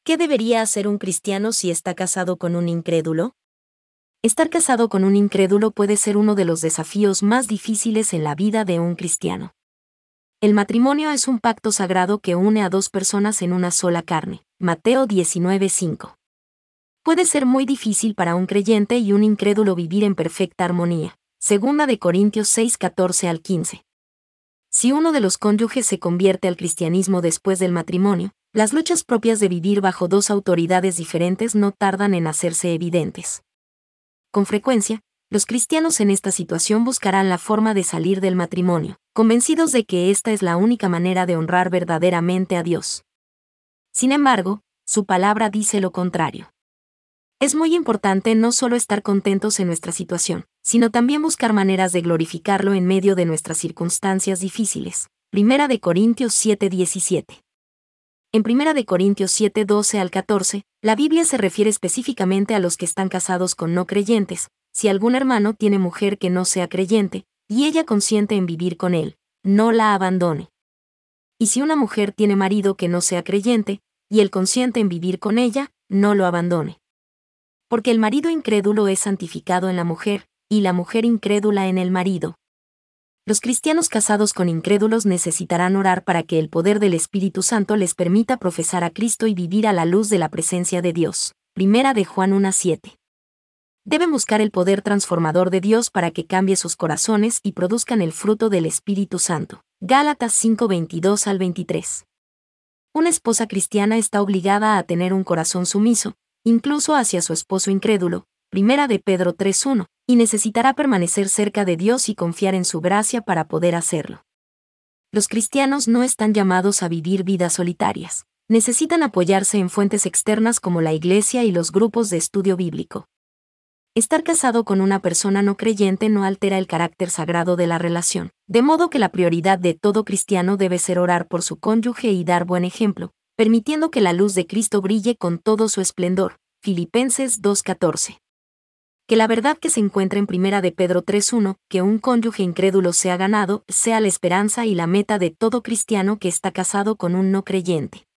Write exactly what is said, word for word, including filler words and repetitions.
¿Qué debería hacer un cristiano si está casado con un incrédulo? Estar casado con un incrédulo puede ser uno de los desafíos más difíciles en la vida de un cristiano. El matrimonio es un pacto sagrado que une a dos personas en una sola carne. Mateo diecinueve cinco. Puede ser muy difícil para un creyente y un incrédulo vivir en perfecta armonía. Segunda de Corintios seis catorce al quince. Si uno de los cónyuges se convierte al cristianismo después del matrimonio, las luchas propias de vivir bajo dos autoridades diferentes no tardan en hacerse evidentes. Con frecuencia, los cristianos en esta situación buscarán la forma de salir del matrimonio, convencidos de que esta es la única manera de honrar verdaderamente a Dios. Sin embargo, su palabra dice lo contrario. Es muy importante no solo estar contentos en nuestra situación, sino también buscar maneras de glorificarlo en medio de nuestras circunstancias difíciles. Primera de Corintios siete diecisiete. En Primera de Corintios siete doce al catorce, la Biblia se refiere específicamente a los que están casados con no creyentes. Si algún hermano tiene mujer que no sea creyente, y ella consiente en vivir con él, no la abandone. Y si una mujer tiene marido que no sea creyente, y él consiente en vivir con ella, no lo abandone. Porque el marido incrédulo es santificado en la mujer, y la mujer incrédula en el marido. Los cristianos casados con incrédulos necesitarán orar para que el poder del Espíritu Santo les permita profesar a Cristo y vivir a la luz de la presencia de Dios. Primera de Juan uno siete. Deben buscar el poder transformador de Dios para que cambie sus corazones y produzcan el fruto del Espíritu Santo. Gálatas cinco veintidós al veintitrés. Una esposa cristiana está obligada a tener un corazón sumiso, incluso hacia su esposo incrédulo. Primera de Pedro tres uno, y necesitará permanecer cerca de Dios y confiar en su gracia para poder hacerlo. Los cristianos no están llamados a vivir vidas solitarias. Necesitan apoyarse en fuentes externas como la iglesia y los grupos de estudio bíblico. Estar casado con una persona no creyente no altera el carácter sagrado de la relación, de modo que la prioridad de todo cristiano debe ser orar por su cónyuge y dar buen ejemplo, permitiendo que la luz de Cristo brille con todo su esplendor. Filipenses dos catorce. Que la verdad que se encuentra en Primera de Pedro tres uno, que un cónyuge incrédulo sea ganado, sea la esperanza y la meta de todo cristiano que está casado con un no creyente.